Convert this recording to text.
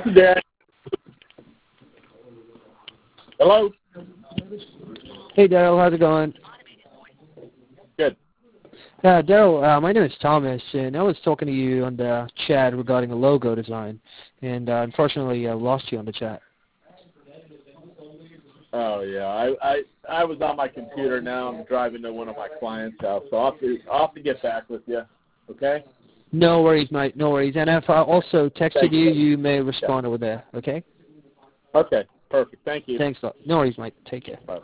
Dad. Hello? Hey, Daryl, how's it going? Good. Daryl, my name is Thomas, and I was talking to you on the chat regarding a logo design, and unfortunately I lost you on the chat. Oh, yeah. I was on my computer now. I'm driving to one of my clients' house, so I'll have to get back with you. Okay? No worries, mate, no worries. And if I also texted Thank you, you. you may respond over there, okay? Okay, perfect. Thank you. Thanks a lot. No worries, mate. Take care. Bye.